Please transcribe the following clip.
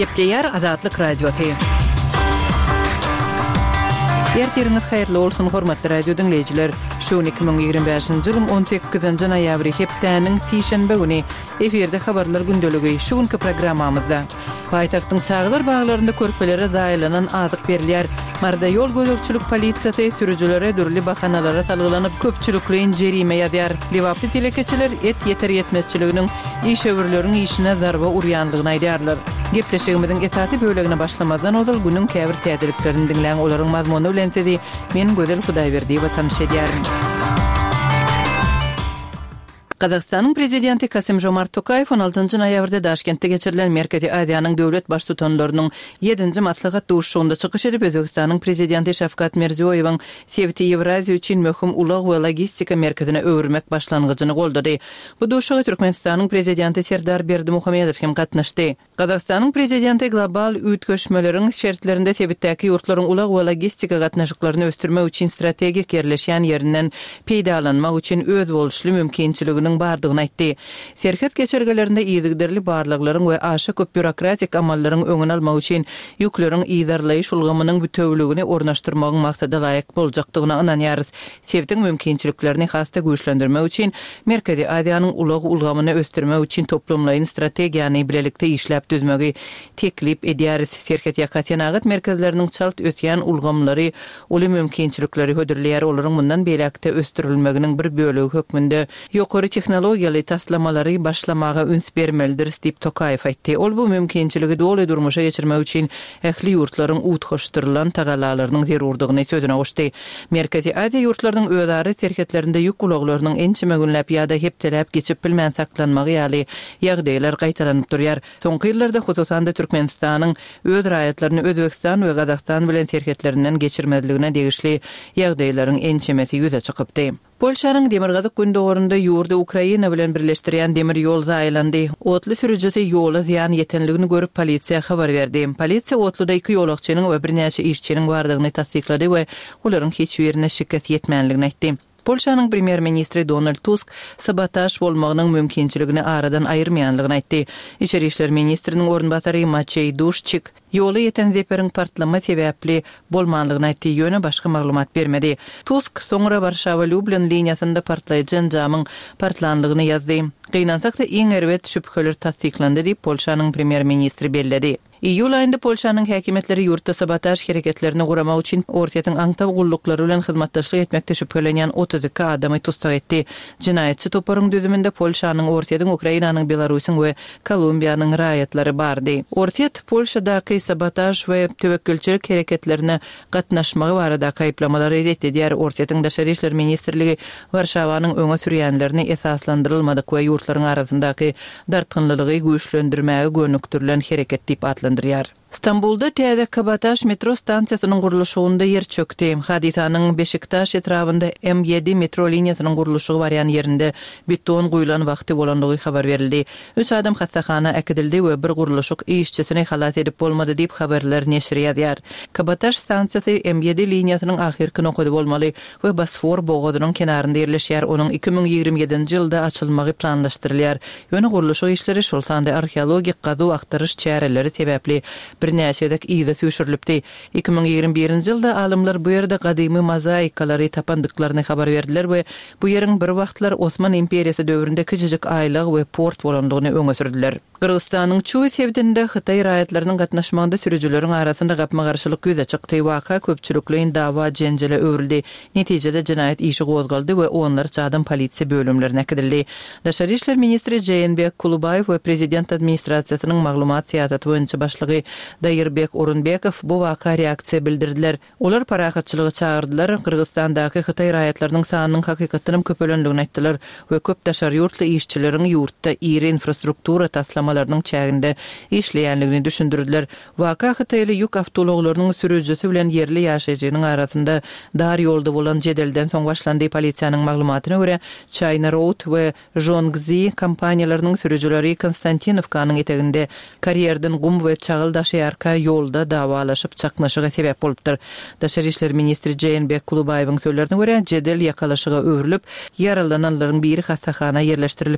Gepleyer Azatlyk Radiosu. Ertiriniz hayırlı olsun hormatly radio dinleyijiler. Şu 2025-nji ýylyň 18-nji noýabry hepdäniň sişenbe güni eferde habarlar gündöligi şu günkü programmamyzda paýtagtyň çağlar baglarynda körpelere daýlanan azyk berilýär. Marda ýol gözükçülük polisiýasy sürüjülere dürli bahanalara salgylanyp köpçülikliň jerime ýazýar. Liwaply telekeçiler et ýeter ýetmezçiliginiň işewirleriň işine darba urýanlygyny aýdýarlar. Gepleşigimiziň esasy bölegine başlamazdan ozal günüň käbir täzeliklerini dinleýän olaryň mazmuny bilen sizi men Gözel Hudaýberdiýewa tanış edýärim. Kazakstan'ın prezidenti Kasym-Jomart Tokayev 16-njy noýabrda Daşkentde geçirilen Merkezi Aziýanyň döwlet baş tutanlarynyň 7-nji maslahat duruşunda çykyş edip Özbekistanyň prezidenti Şavkat Mirziýoýewiň Sewti Ýewraziýa üçin möhüm ulag we logistika merkezine öwürmek başlangyjyny goldady. Bu duruşa Türkmenistanyň prezidenti Serdar Berdimuhamedow hem gatnaşdy. Kazakstanyň prezidenti global üýtgeşmeleriň şertlerinde sebitdäki ýurtlaryň ulag we logistika gatnaşyklaryny ösdürmek üçin strategik ýerleşýän ýerinden peýdalanmak üçin öz boluşly mümkinçiligini bardygyny aýtdy. Serket geçergelerinde ýygyderli barlyklaryň we aşa köp bürokratik amallaryň öňüni almak üçin ýükleriň ýydarlaýyş ulgamynyň bütewligini ornaşdyrmagyň maksady laýyk boljakdygyna ynanýarys. Sevdiň mümkinçiliklerini hasta güýçlendirmek üçin Merkezi Aziýanyň ulag ulgamyny ösdürmek üçin toplamlaýyn strategiýany bilelikde işläp düzmegi teklip edýäris. Serket ýakatyanagat merkezleriniň çalt ötýän ulgamlary uly mümkinçilikleri hödürleýär. Olaryň mundan beýlekde ösdürilmeginiň bir bölegi hökmünde ýokary tehnologiýaly taslamary başlamaga üns bermelidir diýip Tokayew aýtdy. Ol bu mümkinçiligi doly durmuşa geçirmek üçin ähli ýurtlaryň utgaşdyrylan tagalalarynyň zerurdygyny sözüne goşdy. Merkezi Aziýa ýurtlarynyň öýdary serketlerinde ýük ulaglarynyň ençime günläp ýa-da hepdelep geçip bilmän saklanmagy ýaly ýagdaýlar gaýtalanyp durýar. Soňky ýyllarda hususan da Türkmenistanyň öz raýatlaryny Özbekistan we Kazakystan bilen serketlerinden geçirmezligine degişli ýagdaýlaryň ençemesi ýüze çykypdy. Polşanyň demirgazyk gündöwründe ýurdu Ukraina bilen birleşdirýän demir ýol zaýlandy. Otly sürüjisi ýola ziýan ýetenligini görüp polisiýa habar berdi. Polisiýa otluda 2 ýolakçynyň we bir näçe işçiniň bardygyny tasdiklady we olaryň hiç ýerine şikayet ýetmänligini aýtdy. Polşanyň premier ministri Donald Tusk sabotaj bolmagynyň mümkinçiligini aradan aýyrmaýanlygyny aýtdy. İçeri işler ministriniň ornbasary Maciej Duszczyk ýola ýeten zeperiň partlama sebäpli bolmanlygyny aýtdy. Ýöne başga maglumat bermedi. Tusk soňra Warşawa-Lublin liniýasynda partlaýjy jamyň partlanlygyny ýazdy. Gynansak-da iň erwet şüpheler tasdiklandy diýip Polşanyň premier ministri belledi. İýul aýynda Polşanyň häkimetleri ýurtda sabotaj hereketlerini guramak üçin ortaýatyň aňtaw gullukları bilen hyzmatdaşlyk etmekde şüphelenýän 32 adamy tutsak etdi. Jinaýatçy toparyň düzüminde Polşanyň ortaýatyň Ukrainanyň, Belarusyň we Kolumbiýanyň raýatlary bardy. Ortaýat Polşadaky sabotaj we töwekkülçilik hereketlerine gatnaşmagy barada gaýplamалary edýär. Ortaýatyň daşary işler ministrligi Warşawanyň öňe sürýänlerini esaslandyrylmadyk we ýurtlaryň arasyndaky dartgynlylygy güýçlendirmäge gönüktirilen hereket diýip atlandyrýar. İstanbul'da täze kabotaj metro stansiýasynyň gurulşygynda yer çökdi. Hadisanyň Beşiktaş etrafynda M7 metro liniýasynyň gurulşygy barýan ýerinde beton guýulan wagty bolandygy habar berildi. 3 adam hastahana äkidildi we bir gurulşyk işçisini halat edip bolmady diýip habarlar neşri ýazýar. Kabotaj stansiýasy M7 liniýasynyň ahirki nokady bolmaly we Bosfor bogadynyň kenarynda ýerleşýär. Onuň 2027-nji ýylda açylmagy planlaşdyrylýar. Ýöne gurulşyk işleri şol sanda arheologik gazu aktaryş çäreleri sebäpli bir näçedek ýyda sürüşürilipdi. 2021-nji ýylda alymlar bu ýerde gadymy mozaikaları tapandyklaryny habar berdiler we bu ýeriň bir wagtlar Osman imperiýasy döwründe kiçijik aýlyk we port bolandygyny öňe sürdiler. Kırgızstanyň Çuy sevdinde Xitay raýatlarynyň gatnaşmagynda sürüjüleriň arasynda gapma-garşylyk ýüze çykdy. Waka köpçülikliň dawa jenjele öwrüldi. Netijede jinaýat işi gozgaldy we onlar çadan polisiýa bölümlerine äkidildi. Daşary işler ministri Jeýenbek Kulubayew we prezident administrasiýasynyň maglumat siýasaty boýunça başlygy Daýyrbek Orunbekow bu waka reaksiýa bildirdiler. Olar parahatçylygy çağırdylar. Kırgızstandaky Xitay raýatlarynyň sanynyň hakykatynam köpelendigini aýtdylar we köp daşary ýurtly işçileriň ýurtda iri infrastruktura taslamalarının çäginde işleýänligini düşündirdiler. Waka Xitaýly ýük awtologlarynyň sürüjüsi bilen yerli ýaşaýjynyň arasynda dar ýolda bolan jedelden soň başlandy. Polisiýanyň maglumatyna görä China Road we Zhongzi kompaniýalarynyň sürüjüleri Konstantinovkanyň eteginde karýerden gum we çagyl daşaýarka ýolda dawalaşyp çaknaşyga sebäp bolupdyr. Daşary işler ministri Jeýenbek Kulubayewiň sözlerine görä jedel ýakalaşyga öwrülip, yaralananlaryň biri hastahana ýerleşdirilip